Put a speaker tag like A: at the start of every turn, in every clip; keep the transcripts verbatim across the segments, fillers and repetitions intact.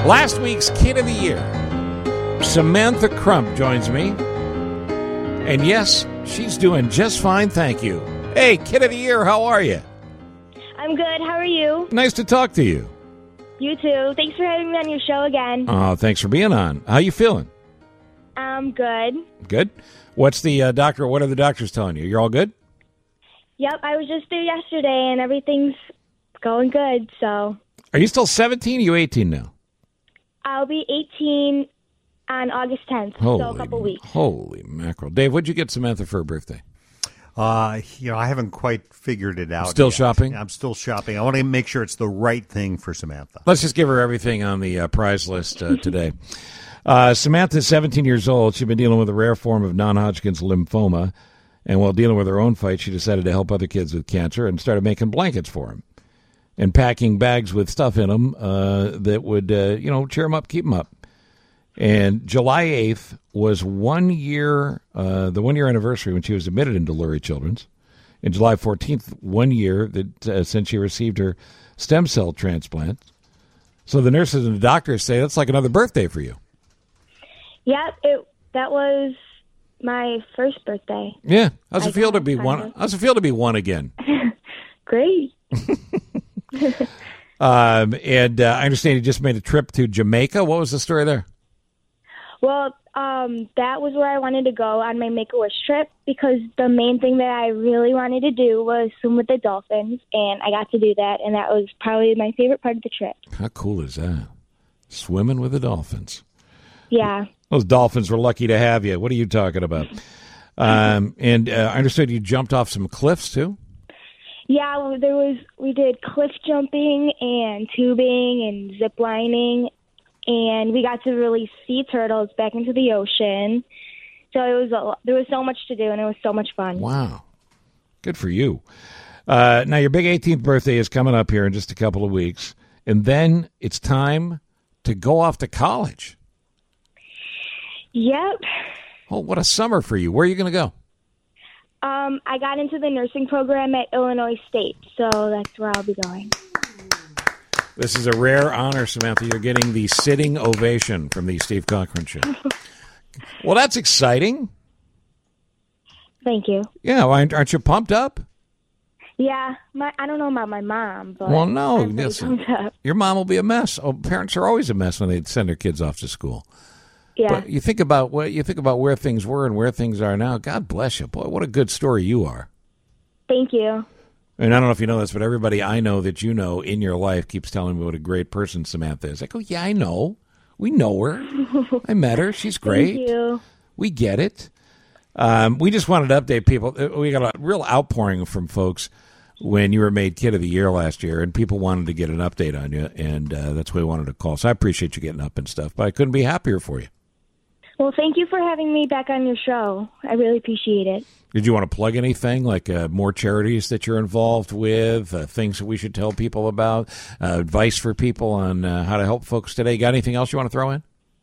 A: Last week's Kid of the Year, Samantha Crump, joins me. And yes, she's doing just fine, thank you. Hey, Kid of the Year, how are you?
B: I'm good. How are you?
A: Nice to talk to you.
B: You too. Thanks for having me on your show again.
A: Oh, thanks for being on. How you feeling?
B: I'm good.
A: Good. What's the uh, doctor? What are the doctors telling you? You're all good?
B: Yep, I was just there yesterday, and everything's going good, so.
A: Are you still seventeen or are you eighteen now?
B: I'll be eighteen on August tenth,
A: holy,
B: so a couple weeks.
A: Holy mackerel. Dave, what'd you get Samantha for her birthday?
C: Uh, you know, I haven't quite figured it out.
A: Still
C: yet.
A: shopping?
C: I'm still shopping. I want to make sure it's the right thing for Samantha.
A: Let's just give her everything on the uh, prize list uh, today. uh, Samantha's seventeen years old. She's been dealing with a rare form of non-Hodgkin's lymphoma. And while dealing with her own fight, she decided to help other kids with cancer and started making blankets for them and packing bags with stuff in them uh, that would, uh, you know, cheer them up, keep them up. And July eighth was one year, uh, the one-year anniversary when she was admitted into Lurie Children's. And July fourteenth, one year that uh, since she received her stem cell transplant. So the nurses and the doctors say that's like another birthday for you.
B: Yep, it, that was my first birthday.
A: Yeah. How's it
B: I
A: feel to
B: guess,
A: be
B: kind
A: one?
B: of.
A: How's it feel to be one again?
B: Great.
A: um, and uh, I understand you just made a trip to Jamaica. What was the story there?
B: Well, um, that was where I wanted to go on my Make-A-Wish trip because the main thing that I really wanted to do was swim with the dolphins, and I got to do that, and that was probably my favorite part of the trip.
A: How cool is that? Swimming with the dolphins.
B: Yeah.
A: Those dolphins were lucky to have you. What are you talking about? Um, and uh, I understood you jumped off some cliffs, too?
B: Yeah, well, there was, we did cliff jumping and tubing and zip lining, and we got to release sea turtles back into the ocean. So it was a, there was so much to do, and it was so much fun.
A: Wow. Good for you. Uh, now, your big eighteenth birthday is coming up here in just a couple of weeks, and then it's time to go off to college.
B: Yep.
A: Oh, what a summer for you. Where are you going to go?
B: Um, I got into the nursing program at Illinois State, so that's where I'll be going.
A: This is a rare honor, Samantha. You're getting the sitting ovation from the Steve Cochran Show. Well, that's exciting.
B: Thank you.
A: Yeah, aren't you pumped up?
B: Yeah, my I don't know about my mom, but
A: well, no,
B: I'm pretty
A: listen,
B: pumped up.
A: your mom will be a mess. Oh, parents are always a mess when they send their kids off to school.
B: Yeah.
A: But you think about what you think about where things were and where things are now. God bless you, boy. What a good story you are.
B: Thank you.
A: And I don't know if you know this, but everybody I know that you know in your life keeps telling me what a great person Samantha is. I go, yeah, I know. We know her. I met her. She's great.
B: Thank you.
A: We get it. Um, we just wanted to update people. We got a real outpouring from folks when you were made Kid of the Year last year, and people wanted to get an update on you, and uh, that's why we wanted to call. So I appreciate you getting up and stuff, but I couldn't be happier for you.
B: Well, thank you for having me back on your show. I really appreciate it.
A: Did you want to plug anything, like uh, more charities that you're involved with, uh, things that we should tell people about, uh, advice for people on uh, how to help folks today? Got anything else you want to throw in?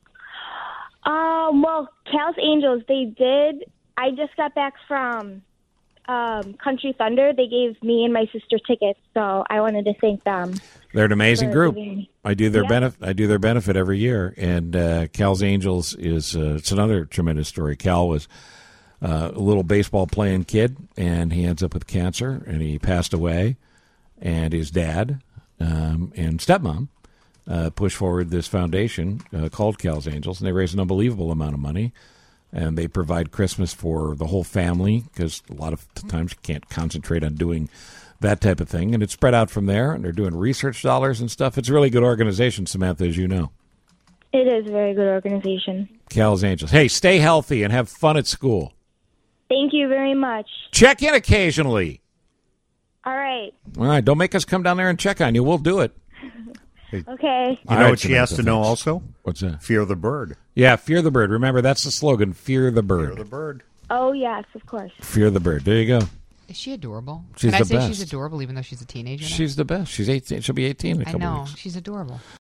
B: Um, well, Cal's Angels, they did. I just got back from um, Country Thunder. They gave me and my sister tickets, so I wanted to thank them.
A: They're an amazing group. I do their
B: Yeah.
A: benefit. I do their benefit every year, and uh, Cal's Angels is uh, it's another tremendous story. Cal was uh, a little baseball playing kid, and he ends up with cancer, and he passed away. And his dad um, and stepmom uh, pushed forward this foundation uh, called Cal's Angels, and they raise an unbelievable amount of money. And they provide Christmas for the whole family because a lot of times you can't concentrate on doing that type of thing. And it's spread out from there, and they're doing research dollars and stuff. It's a really good organization, Samantha, as you know.
B: It is a very good organization.
A: Cal's Angels. Hey, stay healthy and have fun at school.
B: Thank you very much.
A: Check in occasionally.
B: All right.
A: All right, don't make us come down there and check on you. We'll do it.
B: Okay.
C: You know
A: All right,
C: what she has
A: Samantha,
C: to know
A: thanks.
C: also?
A: What's that?
C: Fear the bird.
A: Yeah, fear the bird. Remember, that's the slogan, fear the bird.
C: Fear the bird.
B: Oh, yes, of course.
A: Fear the bird. There you go.
D: Is she adorable?
A: She's
D: Can I
A: the
D: say
A: best.
D: she's adorable even though she's a teenager now?
A: She's the best. She's eighteen. She'll be eighteen in a
D: I
A: couple
D: know.
A: weeks.
D: She's adorable.